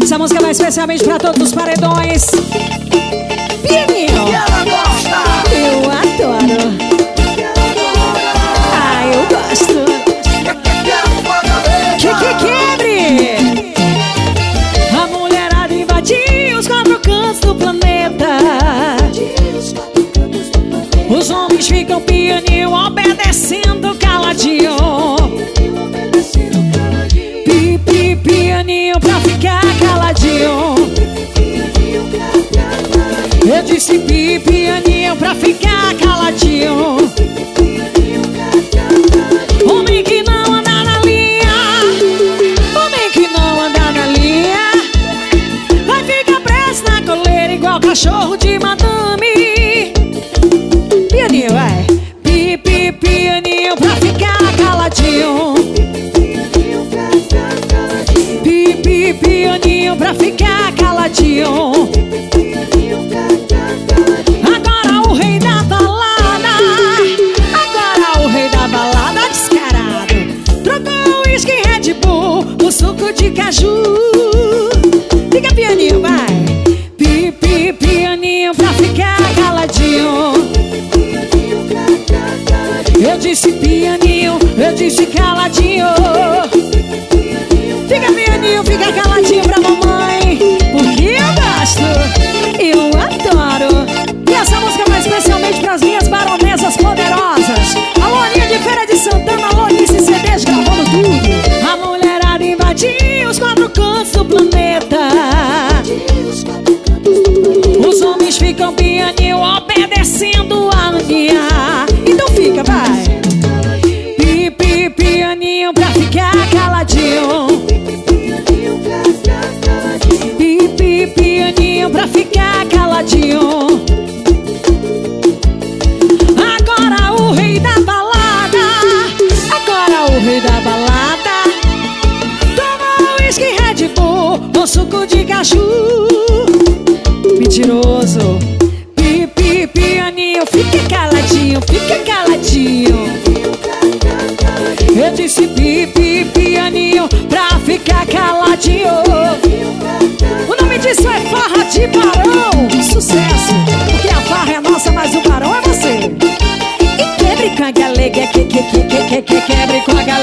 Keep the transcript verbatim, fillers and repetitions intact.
Essa música vai especialmente pra todos os paredões. Pianinho. Que ela gosta. Eu adoro. Ah, eu gosto. Que que quebre. A mulherada invadiu os quatro cantos do planeta. Os homens ficam pianinho, obedecendo caladinho. Pi, pi, pianinho pra ficar caladinho. Eu disse pi, pianinho pra ficar caladinho. Homem que não anda na linha, homem que não anda na linha, vai ficar preso na coleira igual cachorro de madame. Pianinho, vai. Pi, pi, pianinho pra ficar caladinho. Pi, pi, pianinho pra ficar caladinho. Agora o rei da balada, agora o rei da balada descarado trocou o uísque Red Bull por suco de caju. Fica pianinho, vai. Pi, pi, pianinho pra ficar caladinho. Eu disse pianinho, eu disse caladinho. Fica pianinho, fica caladinho pra mamãe, porque eu gosto, eu adoro. E essa música vai especialmente pras minhas baronesas poderosas. Alô, Aninha de Feira de Santana, alô, Alice C Ds gravando tudo. A mulherada invadiu os quatro cantos do planeta. Os homens ficam pianinho, obedecendo a Aninha. Então fica, vai. Pi, pi, pianinho pra ficar caladinho. Pi, pi, pianinho pra ficar caladinho. Agora o rei da balada, agora o rei da balada toma o uísque Red Bull com suco de caju. Mentiroso. Pi, pi, pianinho, fica caladinho, fica caladinho. Eu disse pi, pi, pianinho pra ficar caladinho. O nome disso é farra de barão. Sucesso, porque a farra é nossa, mas o barão é você. E quebre com a galega, que, que, que, que, que, que, quebre com a galega.